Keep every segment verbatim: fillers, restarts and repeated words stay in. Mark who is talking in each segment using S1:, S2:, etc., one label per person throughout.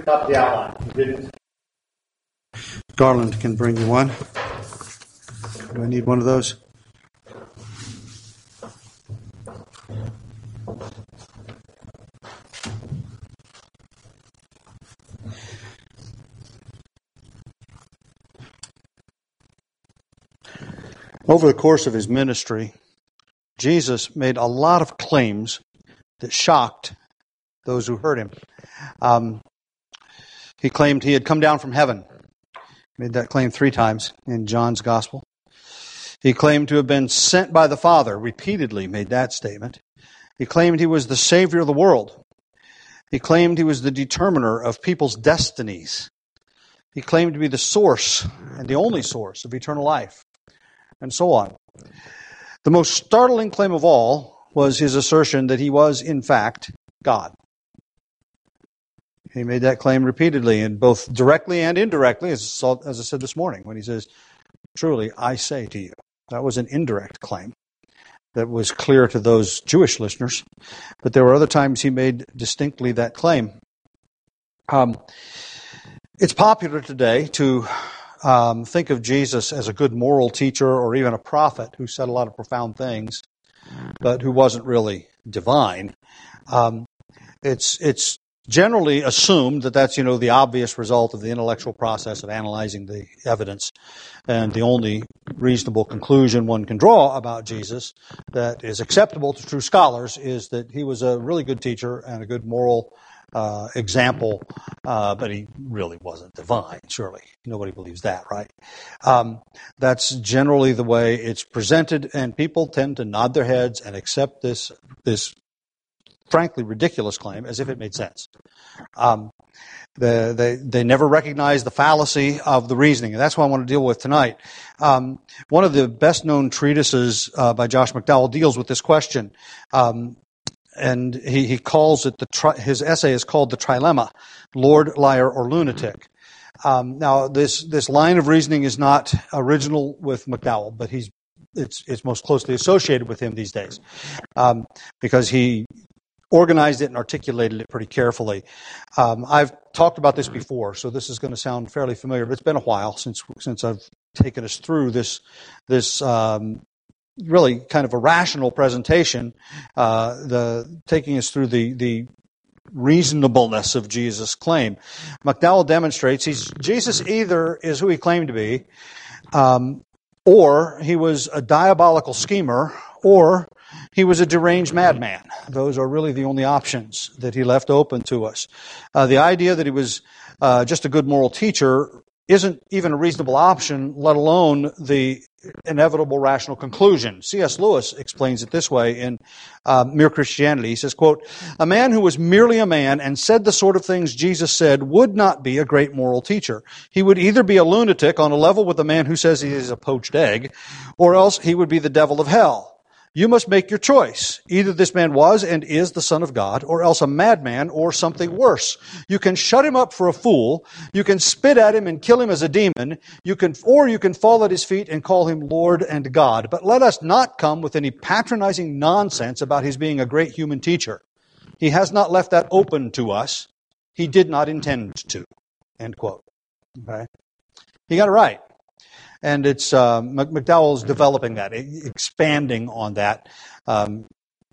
S1: the top of the outline. You didn't.
S2: Garland can bring you one. Do I need one of those? Over the course of his ministry, Jesus made a lot of claims that shocked those who heard him. Um, he claimed he had come down from heaven. Made that claim three times in John's Gospel. He claimed to have been sent by the Father. Repeatedly made that statement. He claimed he was the Savior of the world. He claimed he was the determiner of people's destinies. He claimed to be the source and the only source of eternal life, and so on. The most startling claim of all was his assertion that he was, in fact, God. He made that claim repeatedly, and both directly and indirectly, as, as I said this morning, when he says, "Truly, I say to you." That was an indirect claim that was clear to those Jewish listeners, but there were other times he made distinctly that claim. Um, it's popular today to um, think of Jesus as a good moral teacher or even a prophet who said a lot of profound things, but who wasn't really divine. Um, it's it's generally assumed that that's, you know, the obvious result of the intellectual process of analyzing the evidence, and the only reasonable conclusion one can draw about Jesus that is acceptable to true scholars is that he was a really good teacher and a good moral uh, example, uh, but he really wasn't divine, surely. Nobody believes that, right? Um, that's generally the way it's presented, and people tend to nod their heads and accept this this frankly ridiculous claim as if it made sense. Um, the, they they never recognize the fallacy of the reasoning, and that's what I want to deal with tonight. Um, one of the best-known treatises uh, by Josh McDowell deals with this question, um, and he, he calls it, the tri- his essay is called The Trilemma, Lord, Liar, or Lunatic. Um, now, this, this line of reasoning is not original with McDowell, but he's it's, it's most closely associated with him these days, um, because he organized it and articulated it pretty carefully. Um, I've talked about this before, so this is going to sound fairly familiar, but it's been a while since since I've taken us through this this um, really kind of a rational presentation, uh, the taking us through the the reasonableness of Jesus' claim. McDowell demonstrates he's Jesus either is who he claimed to be, um, or he was a diabolical schemer, or he was a deranged madman. Those are really the only options that he left open to us. Uh, the idea that he was uh, just a good moral teacher isn't even a reasonable option, let alone the inevitable rational conclusion. C S Lewis explains it this way in uh, Mere Christianity. He says, quote, "A man who was merely a man and said the sort of things Jesus said would not be a great moral teacher. He would either be a lunatic on a level with the man who says he is a poached egg, or else he would be the devil of hell. You must make your choice. Either this man was and is the Son of God, or else a madman, or something worse. You can shut him up for a fool. You can spit at him and kill him as a demon. You can, or you can fall at his feet and call him Lord and God. But let us not come with any patronizing nonsense about his being a great human teacher. He has not left that open to us. He did not intend to." End quote. Okay? He got it right. And it's uh, McDowell's developing that, expanding on that. Um,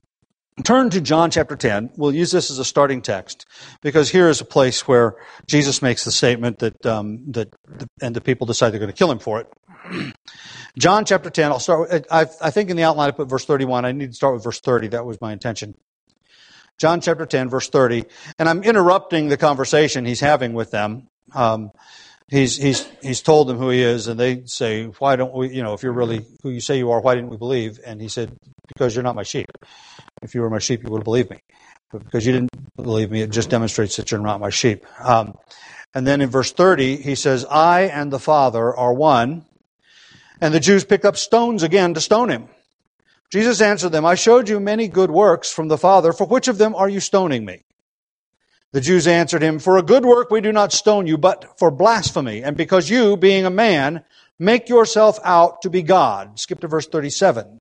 S2: turn to John chapter ten. We'll use this as a starting text, because here is a place where Jesus makes the statement that um, that and the people decide they're going to kill him for it. John chapter ten. I'll start. With, I, I think in the outline I put verse thirty-one. I need to start with verse thirty. That was my intention. John chapter ten, verse thirty. And I'm interrupting the conversation he's having with them. Um, He's he's he's told them who he is, and they say, "Why don't we? You know, if you're really who you say you are, why didn't we believe?" And he said, "Because you're not my sheep. If you were my sheep, you would have believed me. But because you didn't believe me, it just demonstrates that you're not my sheep." Um, and then in verse thirty, he says, "I and the Father are one." And the Jews picked up stones again to stone him. Jesus answered them, "I showed you many good works from the Father. For which of them are you stoning me?" The Jews answered him, "For a good work we do not stone you, but for blasphemy, and because you, being a man, make yourself out to be God." Skip to verse thirty-seven.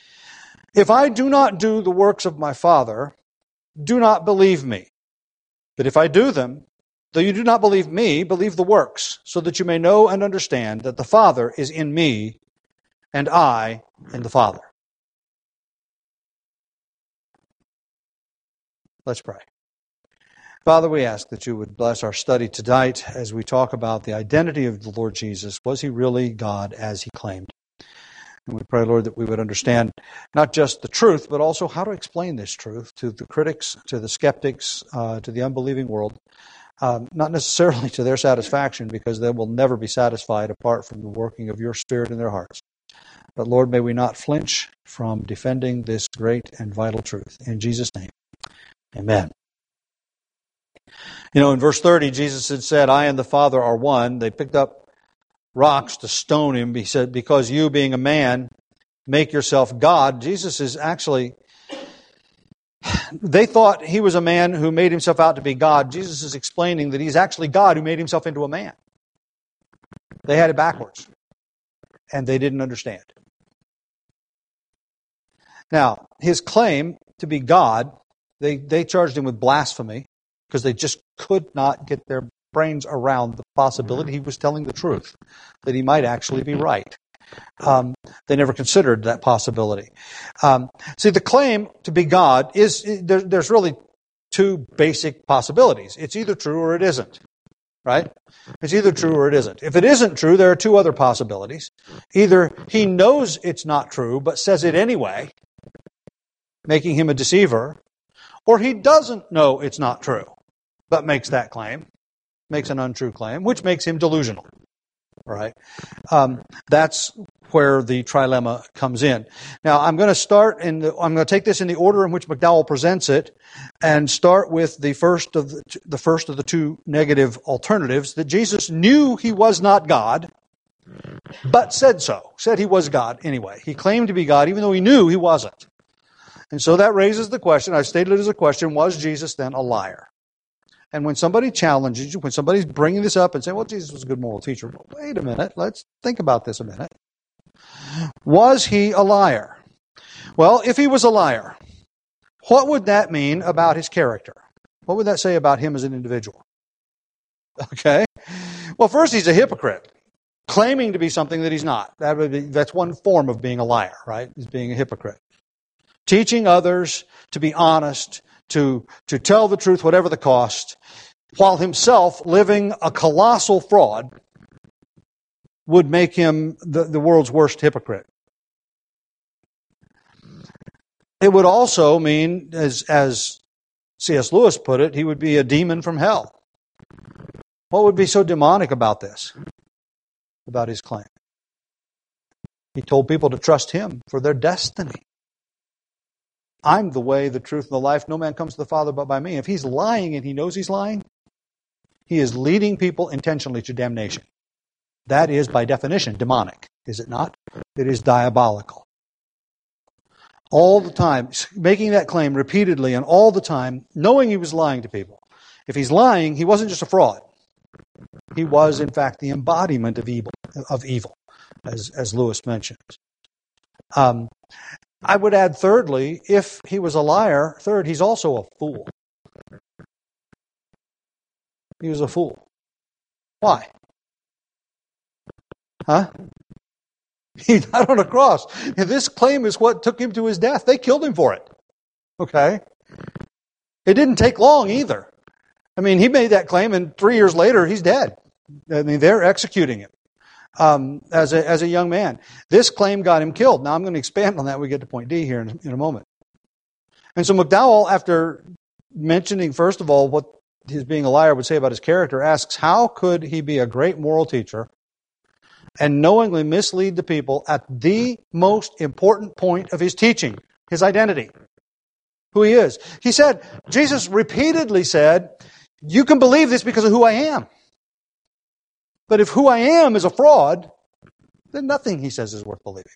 S2: "If I do not do the works of my Father, do not believe me. But if I do them, Though you do not believe me, believe the works, so that you may know and understand that the Father is in me, and I in the Father. Let's pray. Father, we ask that you would bless our study tonight as we talk about the identity of the Lord Jesus. Was he really God as he claimed? And we pray, Lord, that we would understand not just the truth, but also how to explain this truth to the critics, to the skeptics, uh, to the unbelieving world. Um, not necessarily to their satisfaction, because they will never be satisfied apart from the working of your Spirit in their hearts. But Lord, may we not flinch from defending this great and vital truth. In Jesus' name, amen. You know, in verse thirty, Jesus had said, I and the Father are one. They picked up rocks to stone him. He said, because you, being a man, make yourself God. Jesus is actually... They thought he was a man who made himself out to be God. Jesus is explaining that he's actually God who made himself into a man. They had it backwards, and they didn't understand. Now, his claim to be God, they, they charged him with blasphemy because they just could not get their brains around the possibility he was telling the truth, that he might actually be right. Um, they never considered that possibility. Um, see, the claim to be God is, there, there's really two basic possibilities. It's either true or it isn't, right? It's either true or it isn't. If it isn't true, there are two other possibilities. Either he knows it's not true, but says it anyway, making him a deceiver, or he doesn't know it's not true, but makes that claim, makes an untrue claim, which makes him delusional. Right? Um, that's where the trilemma comes in. Now, I'm going to start in the, I'm going to take this in the order in which McDowell presents it, and start with the first of the, the first of the two negative alternatives, that Jesus knew he was not God, but said so. Said he was God anyway. He claimed to be God even though he knew he wasn't. And so that raises the question, I've stated it as a question, was Jesus then a liar? And when somebody challenges you, when somebody's bringing this up and saying, well, Jesus was a good moral teacher, well, wait a minute, let's think about this a minute. Was he a liar? Well, if he was a liar, what would that mean about his character? What would that say about him as an individual? Okay. Well, first, he's a hypocrite, claiming to be something that he's not. That would be, that's one form of being a liar, right? Is being a hypocrite. Teaching others to be honest, to, to tell the truth whatever the cost, while himself living a colossal fraud, would make him the, the world's worst hypocrite. It would also mean, as, as C S Lewis put it, he would be a demon from hell. What would be so demonic about this, about his claim? He told people to trust him for their destiny. I'm the way, the truth, and the life. No man comes to the Father but by me. If he's lying and he knows he's lying, he is leading people intentionally to damnation. That is, by definition, demonic, is it not? It is diabolical. All the time, making that claim repeatedly and all the time, knowing he was lying to people. If he's lying, he wasn't just a fraud. He was, in fact, the embodiment of evil, of evil, as, as Lewis mentions. Um, I would add, thirdly, if he was a liar, third, he's also a fool. He was a fool. Why? Huh? He died on a cross. And this claim is what took him to his death. They killed him for it. Okay? It didn't take long either. I mean, he made that claim, and three years later, he's dead. I mean, they're executing him. Um, as a as a young man. This claim got him killed. Now I'm going to expand on that when we get to point D here in, in a moment. And so McDowell, after mentioning, first of all, what his being a liar would say about his character, asks, how could he be a great moral teacher and knowingly mislead the people at the most important point of his teaching, his identity, who he is? He said, Jesus repeatedly said, you can believe this because of who I am. But if who I am is a fraud, then nothing, he says, is worth believing.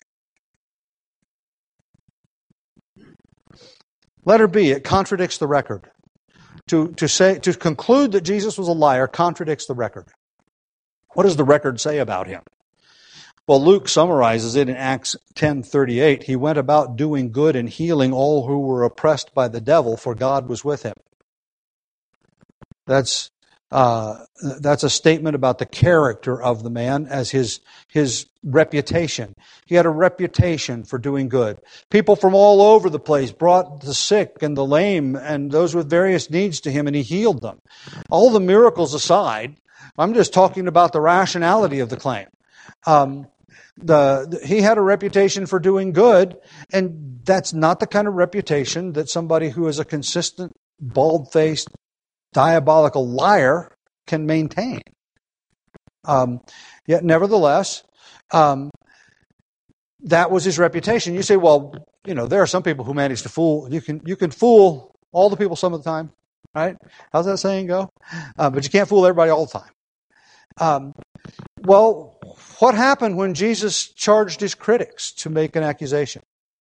S2: Letter B, it contradicts the record. To, to say, to conclude that Jesus was a liar contradicts the record. What does the record say about him? Well, Luke summarizes it in Acts ten thirty-eight. He went about doing good and healing all who were oppressed by the devil, for God was with him. That's Uh, that's a statement about the character of the man as his his reputation. He had a reputation for doing good. People from all over the place brought the sick and the lame and those with various needs to him, and he healed them. All the miracles aside, I'm just talking about the rationality of the claim. Um, the, the he had a reputation for doing good, and that's not the kind of reputation that somebody who is a consistent, bald-faced, diabolical liar can maintain. Um, yet, nevertheless, um, that was his reputation. You say, well, you know, there are some people who manage to fool. You can you can fool all the people some of the time, right? How's that saying go? Uh, but you can't fool everybody all the time. Um, well, what happened when Jesus charged his critics to make an accusation?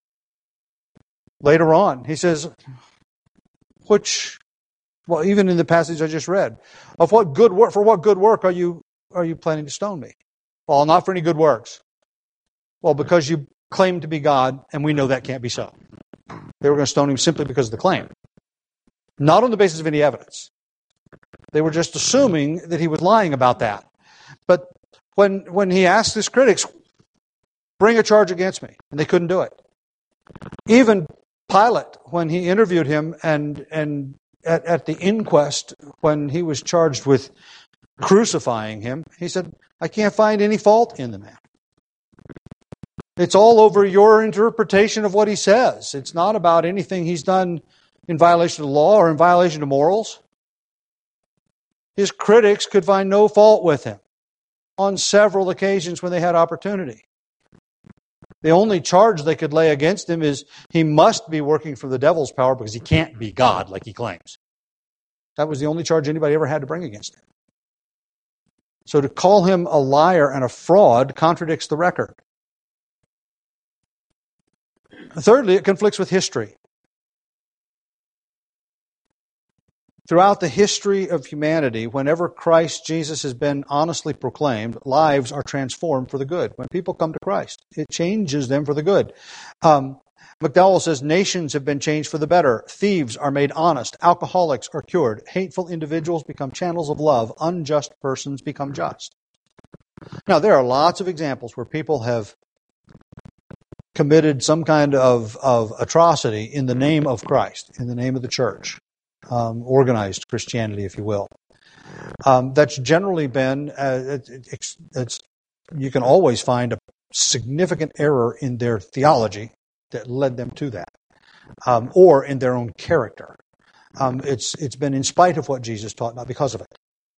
S2: Later on, he says, which... Well, even in the passage I just read, of what good work, for what good work are you are you planning to stone me? Well, not for any good works. Well, because you claim to be God, and we know that can't be so. They were going to stone him simply because of the claim, not on the basis of any evidence. They were just assuming that he was lying about that. But when when he asked his critics, bring a charge against me, and they couldn't do it. Even Pilate, when he interviewed him and and At, at the inquest, when he was charged with crucifying him, he said, I can't find any fault in the man. It's all over your interpretation of what he says. It's not about anything he's done in violation of the law or in violation of morals. His critics could find no fault with him on several occasions when they had opportunity. The only charge they could lay against him is he must be working for the devil's power because he can't be God like he claims. That was the only charge anybody ever had to bring against him. So to call him a liar and a fraud contradicts the record. Thirdly, it conflicts with history. Throughout the history of humanity, whenever Christ Jesus has been honestly proclaimed, lives are transformed for the good. When people come to Christ, it changes them for the good. Um, McDowell says, nations have been changed for the better. Thieves are made honest. Alcoholics are cured. Hateful individuals become channels of love. Unjust persons become just. Now, there are lots of examples where people have committed some kind of, of atrocity in the name of Christ, in the name of the church. Um, organized Christianity, if you will. Um, that's generally been, uh, it, it's, it's, you can always find a significant error in their theology that led them to that, um, or in their own character. Um, it's it's been in spite of what Jesus taught, not because of it.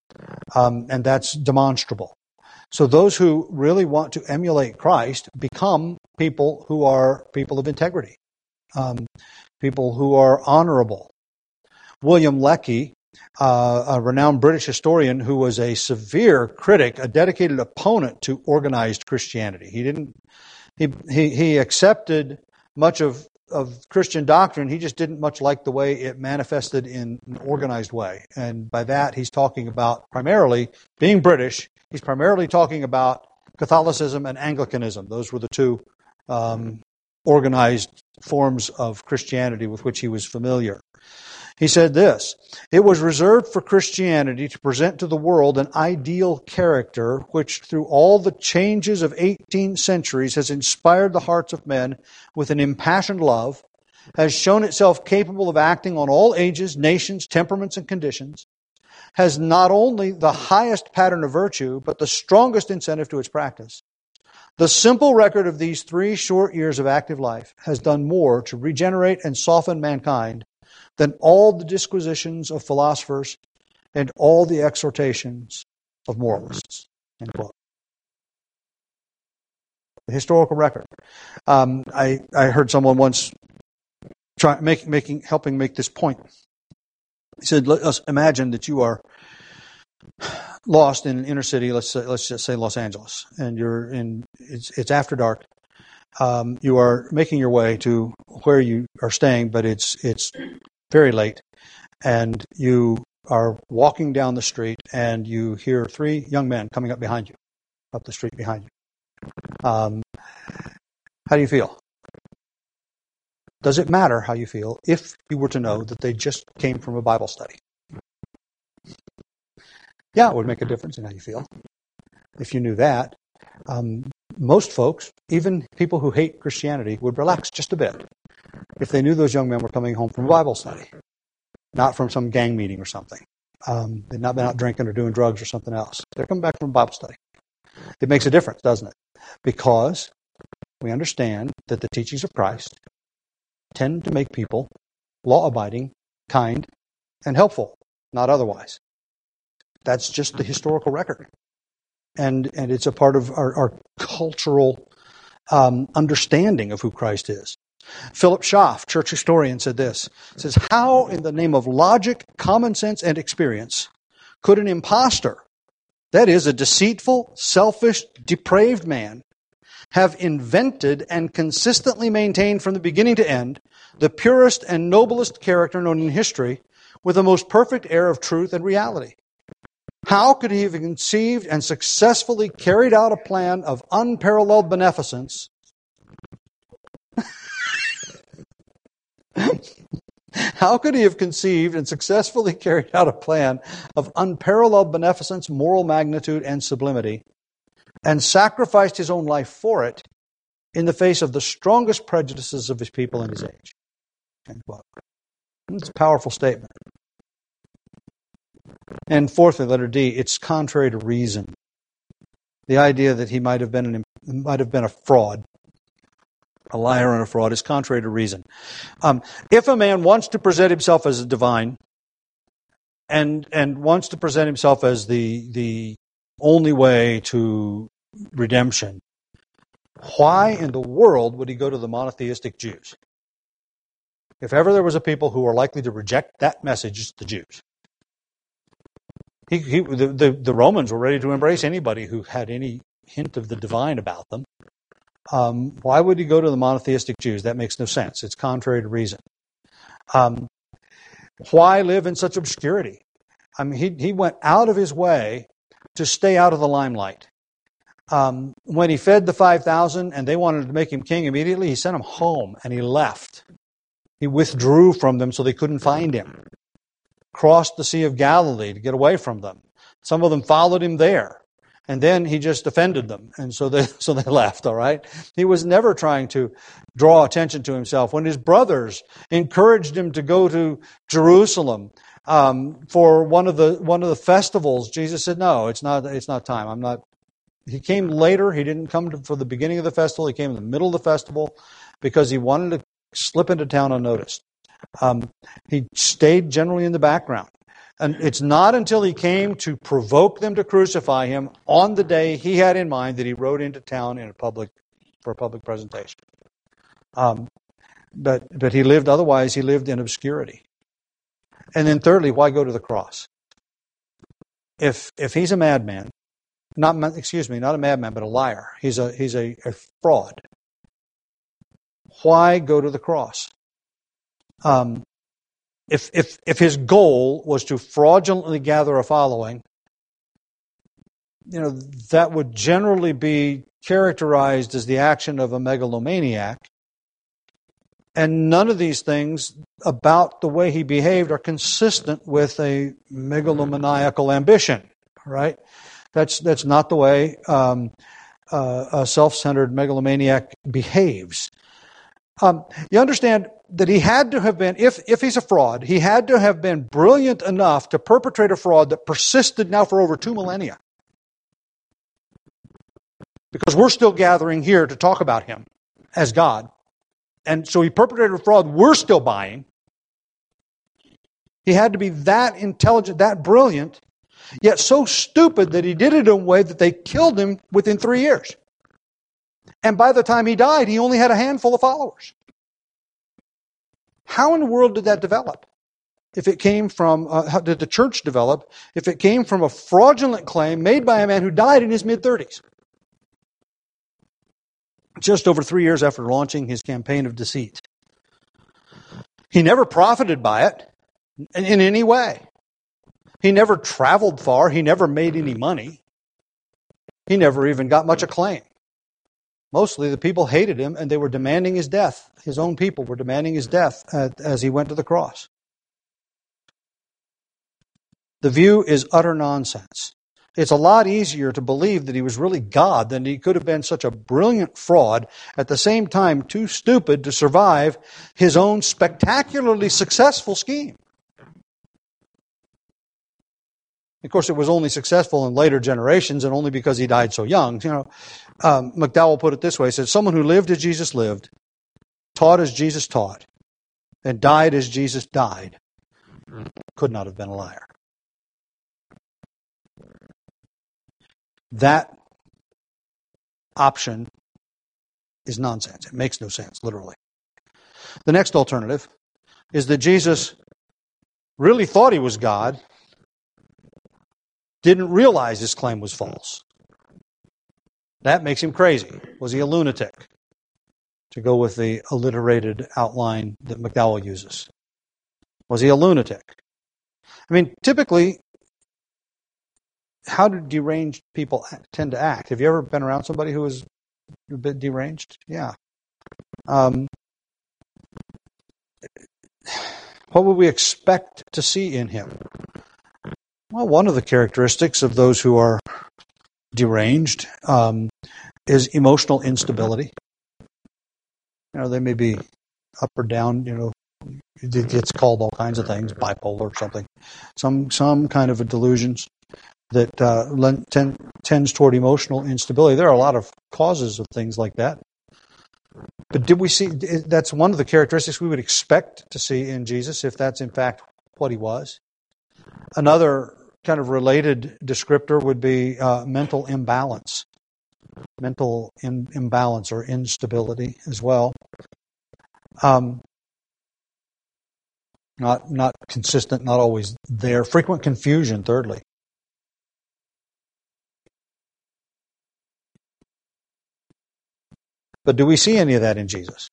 S2: Um, and that's demonstrable. So those who really want to emulate Christ become people who are people of integrity, um, people who are honorable. William Lecky, uh, a renowned British historian who was a severe critic, a dedicated opponent to organized Christianity. He didn't. He he, he accepted much of, of Christian doctrine. He just didn't much like the way it manifested in an organized way. And by that, he's talking about primarily, being British, he's primarily talking about Catholicism and Anglicanism. Those were the two um, organized forms of Christianity with which he was familiar. He said this, it was reserved for Christianity to present to the world an ideal character which through all the changes of eighteen centuries has inspired the hearts of men with an impassioned love, has shown itself capable of acting on all ages, nations, temperaments, and conditions, has not only the highest pattern of virtue, but the strongest incentive to its practice. The simple record of these three short years of active life has done more to regenerate and soften mankind than all the disquisitions of philosophers and all the exhortations of moralists. End quote. The historical record. Um, I, I heard someone once try, make, making, helping make this point. He said, let us imagine that you are lost in an inner city, let's say, let's just say Los Angeles, and you're in, it's, it's after dark. Um, you are making your way to where you are staying, but it's, it's very late, and you are walking down the street, and you hear three young men coming up behind you, up the street behind you. Um, how do you feel? Does it matter how you feel if you were to know that they just came from a Bible study? Yeah, it would make a difference in how you feel if you knew that. Um, most folks, even people who hate Christianity, would relax just a bit if they knew those young men were coming home from a Bible study, not from some gang meeting or something. Um, they'd not been out drinking or doing drugs or something else. They're coming back from a Bible study. It makes a difference, doesn't it? Because we understand that the teachings of Christ tend to make people law-abiding, kind, and helpful, not otherwise. That's just the historical record. And and it's a part of our, our cultural um, understanding of who Christ is. Philip Schaff, church historian, said this. Says, how in the name of logic, common sense, and experience could an impostor, that is, a deceitful, selfish, depraved man, have invented and consistently maintained from the beginning to end the purest and noblest character known in history with the most perfect air of truth and reality? How could he have conceived and successfully carried out a plan of unparalleled beneficence? How could he have conceived and successfully carried out a plan of unparalleled beneficence, moral magnitude, and sublimity, and sacrificed his own life for it in the face of the strongest prejudices of his people and his age? It's a powerful statement. And fourthly, letter D, it's contrary to reason. The idea that he might have been an, might have been a fraud, a liar and a fraud, is contrary to reason. Um, if a man wants to present himself as a divine and and wants to present himself as the the only way to redemption, why in the world would he go to the monotheistic Jews? If ever there was a people who are likely to reject that message, it's the Jews. He, he, the, the, the Romans were ready to embrace anybody who had any hint of the divine about them. Um, why would he go to the monotheistic Jews? That makes no sense. It's contrary to reason. Um, why live in such obscurity? I mean, he, he went out of his way to stay out of the limelight. Um, when he fed the five thousand and they wanted to make him king immediately, he sent them home and he left. He withdrew from them so they couldn't find him. Crossed the Sea of Galilee to get away from them. Some of them followed him there. And then he just offended them. And so they so they left, all right? He was never trying to draw attention to himself. When his brothers encouraged him to go to Jerusalem um, for one of the one of the festivals, Jesus said, no, it's not it's not time. I'm not. He came later. He didn't come to, for the beginning of the festival. He came in the middle of the festival because he wanted to slip into town unnoticed. Um, he stayed generally in the background. And it's not until he came to provoke them to crucify him on the day he had in mind that he rode into town in a public for a public presentation. Um, but but he lived otherwise. He lived in obscurity. And then thirdly, why go to the cross? If if he's a madman, not excuse me, not a madman, but a liar. He's a he's a, a fraud. Why go to the cross? Um, if if if his goal was to fraudulently gather a following, you know, that would generally be characterized as the action of a megalomaniac. And none of these things about the way he behaved are consistent with a megalomaniacal ambition, right? That's that's not the way um, uh, a self-centered megalomaniac behaves. Um, you understand that he had to have been, if if he's a fraud, he had to have been brilliant enough to perpetrate a fraud that persisted now for over two millennia. Because we're still gathering here to talk about him as God. And so he perpetrated a fraud we're still buying. He had to be that intelligent, that brilliant, yet so stupid that he did it in a way that they killed him within three years. And by the time he died, he only had a handful of followers. How in the world did that develop? If it came from, uh, how did the church develop if it came from a fraudulent claim made by a man who died in his mid-thirties? Just over three years after launching his campaign of deceit. He never profited by it in, in any way. He never traveled far. He never made any money. He never even got much acclaim. Mostly the people hated him and they were demanding his death. His own people were demanding his death as he went to the cross. The view is utter nonsense. It's a lot easier to believe that he was really God than he could have been such a brilliant fraud, at the same time too stupid to survive his own spectacularly successful scheme. Of course, it was only successful in later generations and only because he died so young. You know, um, McDowell put it this way: he said, someone who lived as Jesus lived, taught as Jesus taught, and died as Jesus died could not have been a liar. That option is nonsense. It makes no sense, literally. The next alternative is that Jesus really thought he was God, didn't realize his claim was false. That makes him crazy. Was he a lunatic? To go with the alliterated outline that McDowell uses. Was he a lunatic? I mean, typically, how do deranged people tend to act? Have you ever been around somebody who was a bit deranged? Yeah. Um, what would we expect to see in him? Well, one of the characteristics of those who are deranged um, is emotional instability. You know, they may be up or down, you know, it gets called all kinds of things, bipolar or something. Some some kind of a delusions that uh, tend, tends toward emotional instability. There are a lot of causes of things like that. But did we see, that's one of the characteristics we would expect to see in Jesus, if that's in fact what he was. Another kind of related descriptor would be uh, mental imbalance. Mental in, imbalance or instability as well. Um, not not consistent, not always there. Frequent confusion, thirdly. But do we see any of that in Jesus?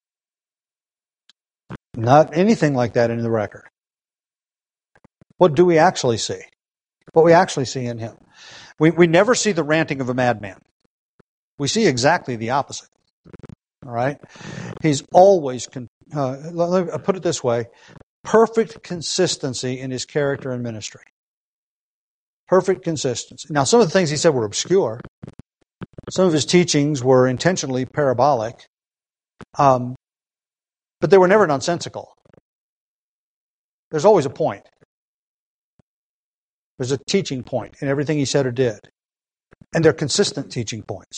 S2: Not anything like that in the record. What do we actually see? What we actually see in him? We we never see the ranting of a madman. We see exactly the opposite. All right? He's always, con- uh, let me put it this way, perfect consistency in his character and ministry. Perfect consistency. Now, some of the things he said were obscure. Some of his teachings were intentionally parabolic. Um, but they were never nonsensical. There's always a point. There's a teaching point in everything he said or did. And they're consistent teaching points.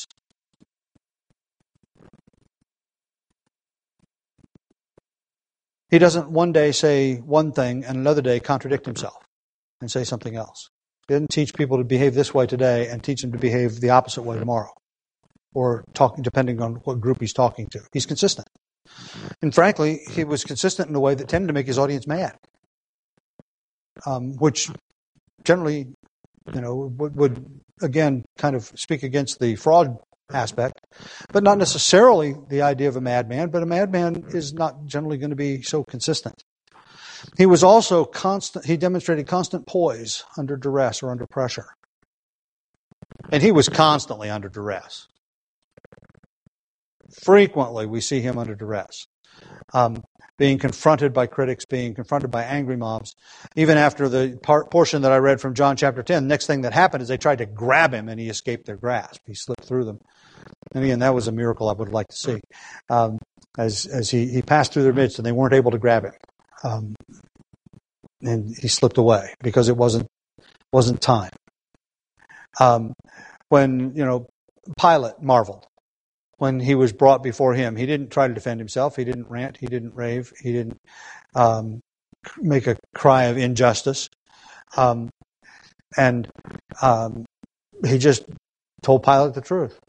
S2: He doesn't one day say one thing and another day contradict himself and say something else. He didn't teach people to behave this way today and teach them to behave the opposite way tomorrow. Or talking, depending on what group he's talking to. He's consistent. And frankly, he was consistent in a way that tended to make his audience mad. Um, which generally, you know, would, would again kind of speak against the fraud aspect, but not necessarily the idea of a madman, but a madman is not generally going to be so consistent. He was also constant, he demonstrated constant poise under duress or under pressure. And he was constantly under duress. Frequently we see him under duress. Um, being confronted by critics, being confronted by angry mobs. Even after the part, portion that I read from John chapter ten, the next thing that happened is they tried to grab him and he escaped their grasp. He slipped through them. And again, that was a miracle I would like to see. Um, as as he, he passed through their midst and they weren't able to grab him. Um, and he slipped away because it wasn't wasn't time. Um, when, you know, Pilate marveled. When he was brought before him, he didn't try to defend himself. He didn't rant. He didn't rave. He didn't um, make a cry of injustice. Um, and um, he just told Pilate the truth.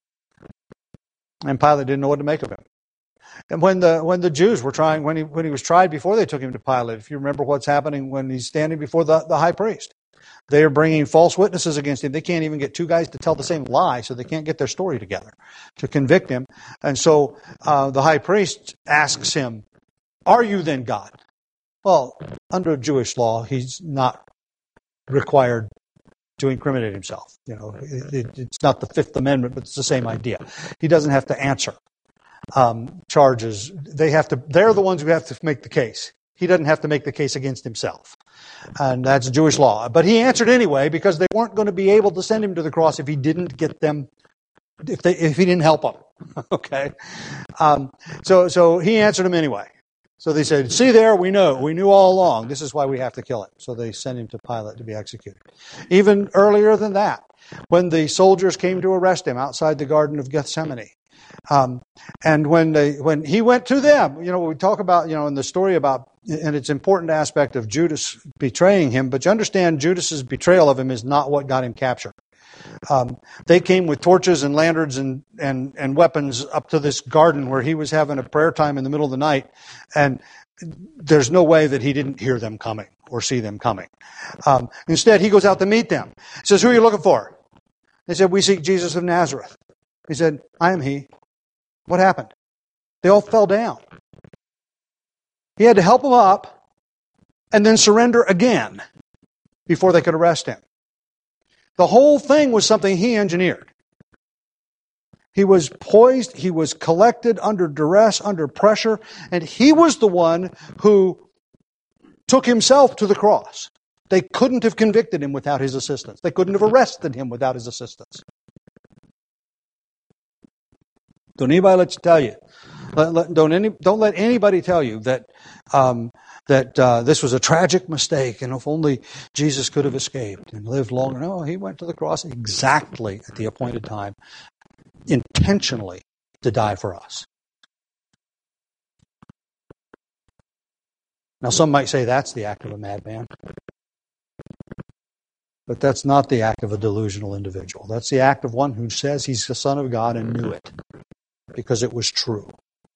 S2: And Pilate didn't know what to make of him. And when the when the Jews were trying, when he when he was tried before they took him to Pilate, if you remember what's happening when he's standing before the, the high priest, they are bringing false witnesses against him. They can't even get two guys to tell the same lie, so they can't get their story together to convict him. And so uh, the high priest asks him, "Are you then God?" Well, under Jewish law, he's not required to incriminate himself. You know, it, it, it's not the Fifth Amendment, but it's the same idea. He doesn't have to answer um, charges. They have to. They're the ones who have to make the case. he doesn't have to make the case against himself. And that's Jewish law. But he answered anyway because they weren't going to be able to send him to the cross if he didn't get them, if they, if he didn't help them. Okay? Um, so, so he answered them anyway. So they said, see there, we know. We knew all along. This is why we have to kill him. So they sent him to Pilate to be executed. Even earlier than that, when the soldiers came to arrest him outside the Garden of Gethsemane, um, and when they, when he went to them, you know, we talk about, you know, in the story about, and it's an important aspect of Judas betraying him, but you understand Judas's betrayal of him is not what got him captured. Um, they came with torches and lanterns and, and, and weapons up to this garden where he was having a prayer time in the middle of the night, and there's no way that he didn't hear them coming or see them coming. Um, instead, he goes out to meet them. He says, who are you looking for? They said, we seek Jesus of Nazareth. He said, I am he. What happened? They all fell down. He had to help them up and then surrender again before they could arrest him. The whole thing was something he engineered. He was poised, he was collected under duress, under pressure, and he was the one who took himself to the cross. They couldn't have convicted him without his assistance. They couldn't have arrested him without his assistance. Don't anybody let you tell you. Let, let, don't, any, don't let anybody tell you that um, that uh, this was a tragic mistake and if only Jesus could have escaped and lived longer. No, he went to the cross exactly at the appointed time, intentionally to die for us. Now, some might say that's the act of a madman. But that's not the act of a delusional individual. That's the act of one who says he's the Son of God and knew it because it was true.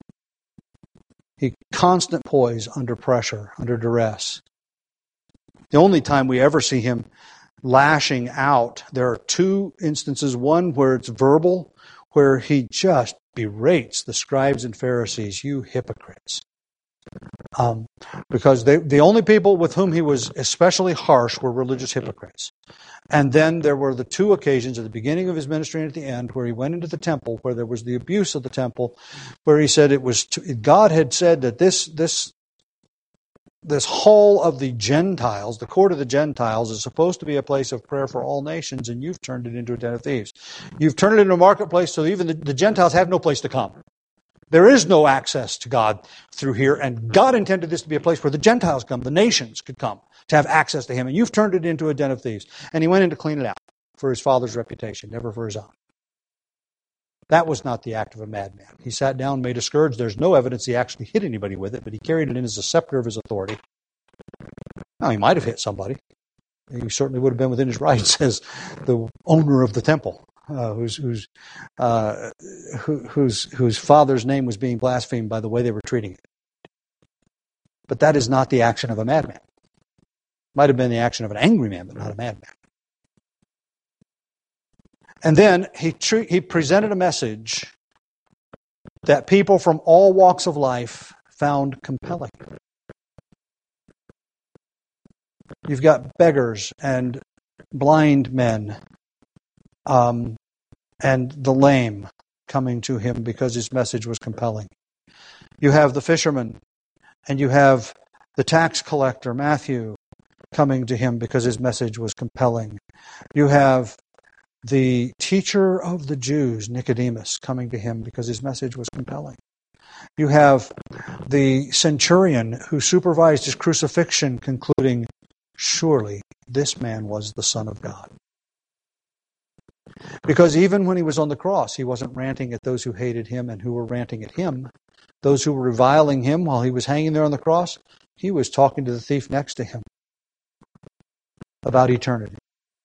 S2: He constant poise under pressure, under duress. The only time we ever see him lashing out, there are two instances. One where it's verbal, where he just berates the scribes and Pharisees, you hypocrites. Um, because they, the only people with whom he was especially harsh were religious hypocrites. And then there were the two occasions at the beginning of his ministry and at the end where he went into the temple, where there was the abuse of the temple, where he said it was God had said that this this this hall of the Gentiles, the court of the Gentiles, is supposed to be a place of prayer for all nations, and you've turned it into a den of thieves. You've turned it into a marketplace, so even the, the Gentiles have no place to come. There is no access to God through here, and God intended this to be a place where the Gentiles come, the nations could come to have access to him, and you've turned it into a den of thieves. And he went in to clean it out for his father's reputation, never for his own. That was not the act of a madman. He sat down, made a scourge. There's no evidence he actually hit anybody with it, but he carried it in as a scepter of his authority. Now, he might have hit somebody. He certainly would have been within his rights as the owner of the temple. Uh, whose whose uh, who, whose whose father's name was being blasphemed by the way they were treating it. But that is not the action of a madman. Might have been the action of an angry man, but not a madman. And then he tre- he presented a message that people from all walks of life found compelling. You've got beggars and blind men. Um, and the lame coming to him because his message was compelling. You have the fisherman, and you have the tax collector, Matthew, coming to him because his message was compelling. You have the teacher of the Jews, Nicodemus, coming to him because his message was compelling. You have the centurion who supervised his crucifixion concluding, surely this man was the Son of God. Because even when he was on the cross, he wasn't ranting at those who hated him and who were ranting at him. Those who were reviling him while he was hanging there on the cross, he was talking to the thief next to him about eternity.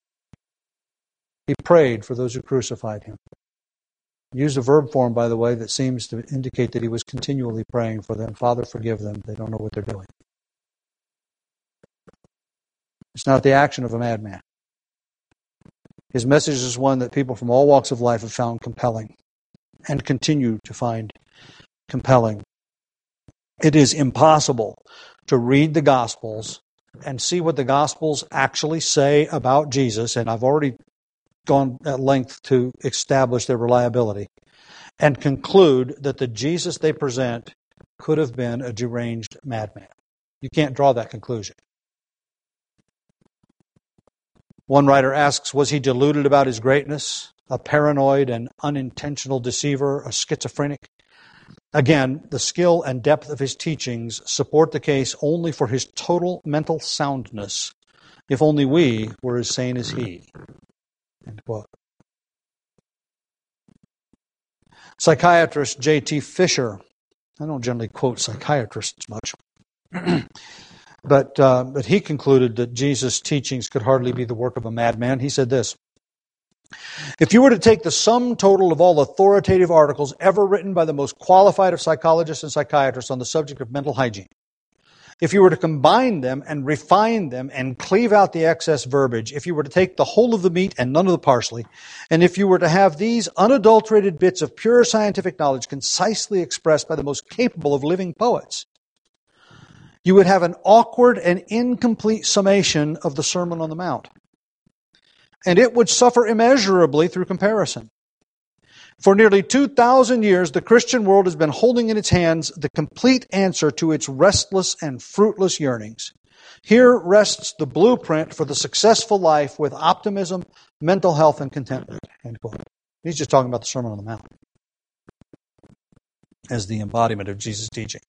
S2: He prayed for those who crucified him. He used a verb form, by the way, that seems to indicate that he was continually praying for them. Father, forgive them. They don't know what they're doing. It's not the action of a madman. His message is one that people from all walks of life have found compelling and continue to find compelling. It is impossible to read the Gospels and see what the Gospels actually say about Jesus, and I've already gone at length to establish their reliability, and conclude that the Jesus they present could have been a deranged madman. You can't draw that conclusion. One writer asks, was he deluded about his greatness? A paranoid and unintentional deceiver? A schizophrenic? Again, the skill and depth of his teachings support the case only for his total mental soundness, if only we were as sane as he. End quote. Psychiatrist J T Fisher, I don't generally quote psychiatrists much, but, uh, but he concluded that Jesus' teachings could hardly be the work of a madman. He said this, if you were to take the sum total of all authoritative articles ever written by the most qualified of psychologists and psychiatrists on the subject of mental hygiene, if you were to combine them and refine them and cleave out the excess verbiage, if you were to take the whole of the meat and none of the parsley, and if you were to have these unadulterated bits of pure scientific knowledge concisely expressed by the most capable of living poets, you would have an awkward and incomplete summation of the Sermon on the Mount. And it would suffer immeasurably through comparison. For nearly two thousand years, the Christian world has been holding in its hands the complete answer to its restless and fruitless yearnings. Here rests the blueprint for the successful life with optimism, mental health, and contentment. End quote. He's just talking about the Sermon on the Mount as the embodiment of Jesus' teaching.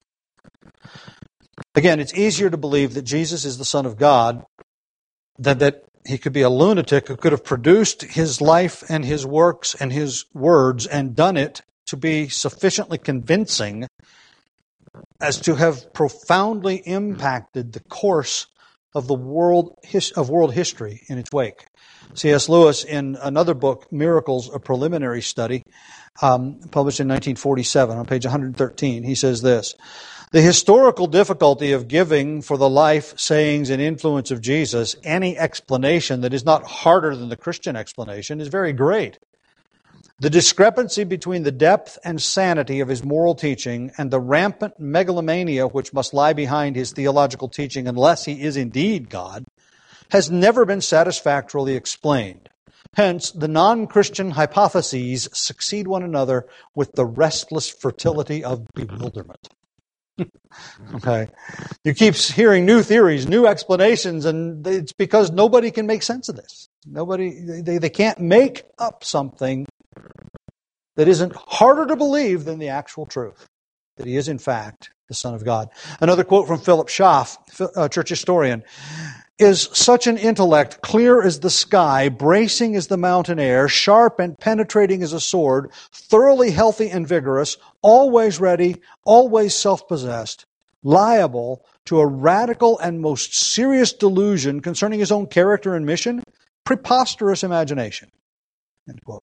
S2: Again, it's easier to believe that Jesus is the Son of God than that he could be a lunatic who could have produced his life and his works and his words and done it to be sufficiently convincing as to have profoundly impacted the course of the world of world history in its wake. C S Lewis, in another book, Miracles, a Preliminary Study, um, published in nineteen forty-seven, on page one hundred thirteen, he says this, the historical difficulty of giving for the life, sayings, and influence of Jesus any explanation that is not harder than the Christian explanation is very great. The discrepancy between the depth and sanity of his moral teaching and the rampant megalomania which must lie behind his theological teaching unless he is indeed God has never been satisfactorily explained. Hence, the non-Christian hypotheses succeed one another with the restless fertility of bewilderment. Okay. You keep hearing new theories, new explanations, and it's because nobody can make sense of this. Nobody, they, they can't make up something that isn't harder to believe than the actual truth, that he is in fact the Son of God. Another quote from Philip Schaff, a church historian, is such an intellect, clear as the sky, bracing as the mountain air, sharp and penetrating as a sword, thoroughly healthy and vigorous, always ready, always self-possessed, liable to a radical and most serious delusion concerning his own character and mission, preposterous imagination. End quote.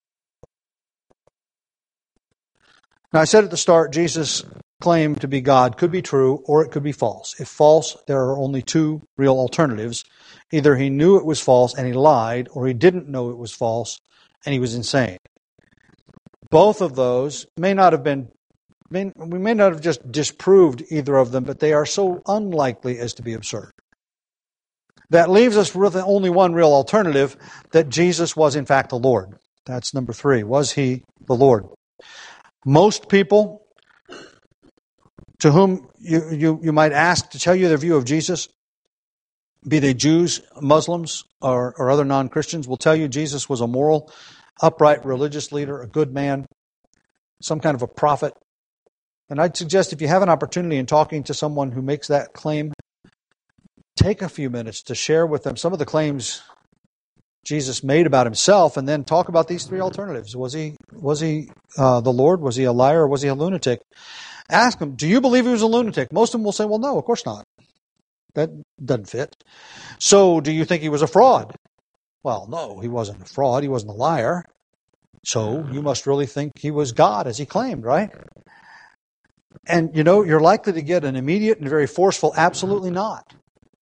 S2: Now, I said at the start, Jesus' claim to be God could be true or it could be false. If false, there are only two real alternatives. Either he knew it was false and he lied, or he didn't know it was false and he was insane. Both of those may not have been, may, we may not have just disproved either of them, but they are so unlikely as to be absurd. That leaves us with only one real alternative, that Jesus was in fact the Lord. That's number three. Was he the Lord? Most people to whom you, you, you might ask to tell you their view of Jesus, be they Jews, Muslims, or, or other non-Christians, will tell you Jesus was a moral, upright, religious leader, a good man, some kind of a prophet. And I'd suggest if you have an opportunity in talking to someone who makes that claim, take a few minutes to share with them some of the claims Jesus made about himself, and then talk about these three alternatives. Was he was he uh, the Lord? Was he a liar? Or was he a lunatic? Ask him, do you believe he was a lunatic? Most of them will say, well, no, of course not. That doesn't fit. So do you think he was a fraud? Well, no, he wasn't a fraud. He wasn't a liar. So you must really think he was God, as he claimed, right? And, you know, you're likely to get an immediate and very forceful, absolutely not.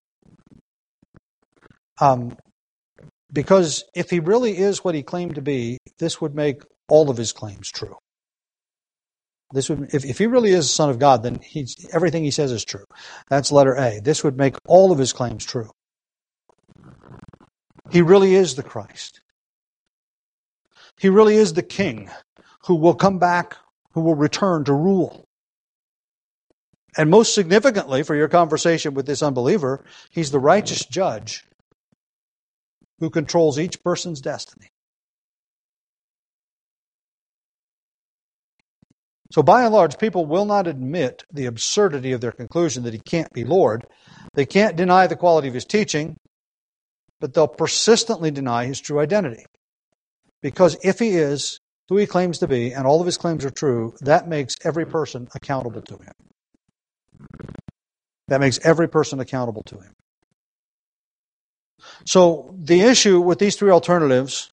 S2: Um, because if he really is what he claimed to be, this would make all of his claims true. This would, if, if he really is the Son of God, then he's, everything he says is true. That's letter A. This would make all of his claims true. He really is the Christ. He really is the King who will come back, who will return to rule. And most significantly for your conversation with this unbeliever, he's the righteous judge who controls each person's destiny. So by and large, people will not admit the absurdity of their conclusion that he can't be Lord. They can't deny the quality of his teaching, but they'll persistently deny his true identity. Because if he is who he claims to be, and all of his claims are true, that makes every person accountable to him. That makes every person accountable to him. So the issue with these three alternatives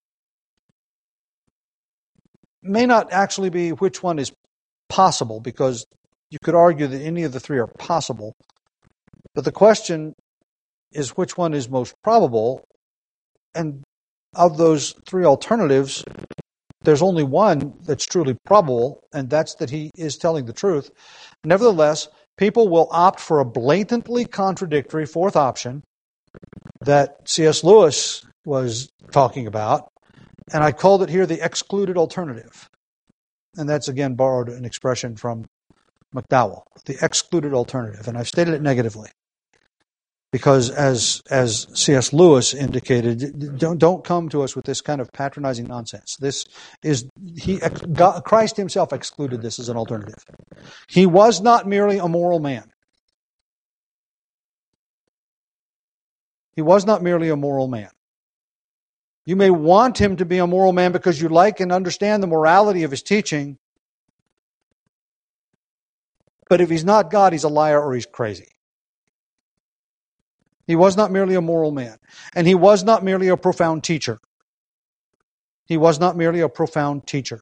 S2: may not actually be which one is possible, because you could argue that any of the three are possible. But the question is which one is most probable, and of those three alternatives, there's only one that's truly probable, and that's that he is telling the truth. Nevertheless, people will opt for a blatantly contradictory fourth option that C S Lewis was talking about, and I called it here the excluded alternative. And that's, again, borrowed an expression from McDowell, the excluded alternative. And I've stated it negatively. Because as as C S Lewis indicated, don't don't come to us with this kind of patronizing nonsense. This is he God, Christ himself excluded this as an alternative. He was not merely a moral man. He was not merely a moral man. You may want him to be a moral man because you like and understand the morality of his teaching. But if he's not God, he's a liar or he's crazy. He was not merely a moral man. And he was not merely a profound teacher. He was not merely a profound teacher.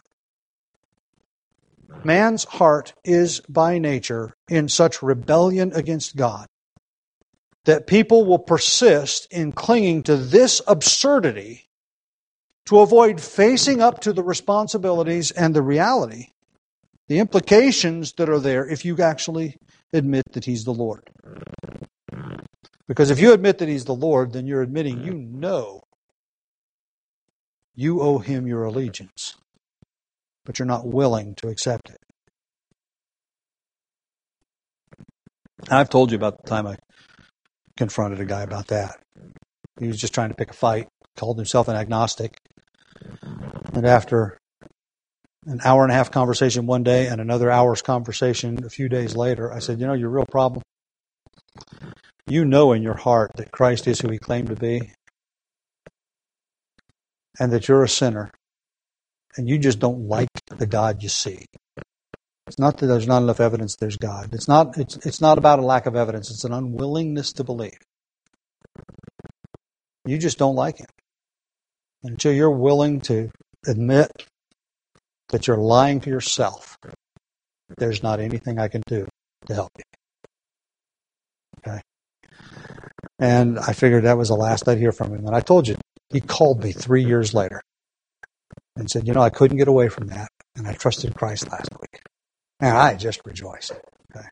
S2: Man's heart is by nature in such rebellion against God that people will persist in clinging to this absurdity to avoid facing up to the responsibilities and the reality, the implications that are there if you actually admit that he's the Lord. Because if you admit that he's the Lord, then you're admitting you know you owe him your allegiance, but you're not willing to accept it. And I've told you about the time I confronted a guy about that. He was just trying to pick a fight, called himself an agnostic. And after an hour and a half conversation one day and another hour's conversation a few days later, I said, you know, your real problem? You know in your heart that Christ is who he claimed to be, and that you're a sinner, and you just don't like the God you see. It's not that there's not enough evidence there's God. It's not, it's, it's not about a lack of evidence. It's an unwillingness to believe. You just don't like him. And until you're willing to admit that you're lying to yourself, there's not anything I can do to help you. Okay? And I figured that was the last I'd hear from him. And I told you, he called me three years later and said, you know, I couldn't get away from that, and I trusted Christ last week. And I just rejoiced. Okay.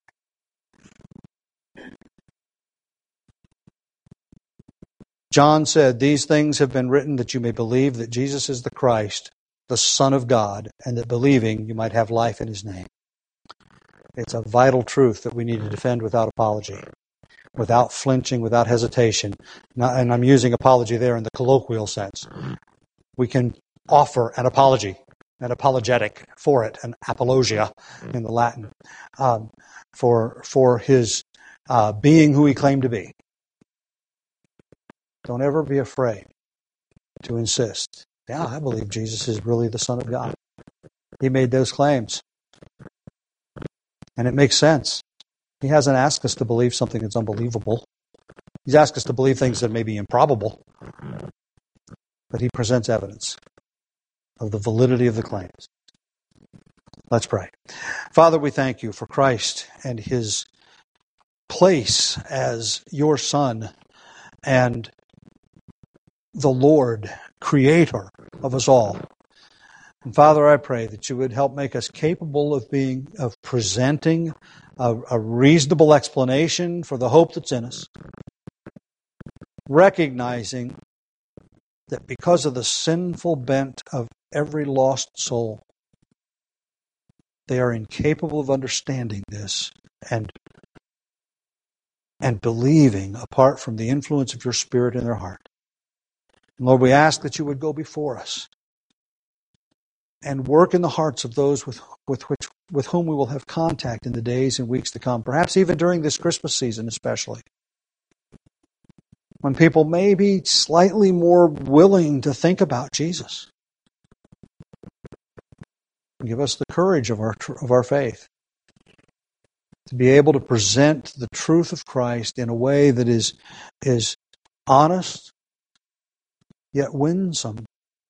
S2: John said, these things have been written that you may believe that Jesus is the Christ, the Son of God, and that believing you might have life in his name. It's a vital truth that we need to defend without apology, without flinching, without hesitation. And I'm using apology there in the colloquial sense. We can offer an apology, an apologetic for it, an apologia in the Latin, um, for for his uh, being who he claimed to be. Don't ever be afraid to insist. Yeah, I believe Jesus is really the Son of God. He made those claims. And it makes sense. He hasn't asked us to believe something that's unbelievable. He's asked us to believe things that may be improbable. But he presents evidence of the validity of the claims. Let's pray. Father, we thank you for Christ and his place as your Son and the Lord, Creator of us all. And Father, I pray that you would help make us capable of being, of presenting a, a reasonable explanation for the hope that's in us, recognizing that because of the sinful bent of every lost soul, they are incapable of understanding this and, and believing apart from the influence of your Spirit in their heart. And Lord, we ask that you would go before us and work in the hearts of those with, with, which, with whom we will have contact in the days and weeks to come, perhaps even during this Christmas season especially, when people may be slightly more willing to think about Jesus. Give us the courage of our of our faith to be able to present the truth of Christ in a way that is, is honest, yet winsome,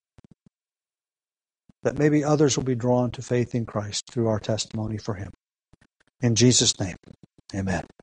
S2: that maybe others will be drawn to faith in Christ through our testimony for Him. In Jesus' name, amen.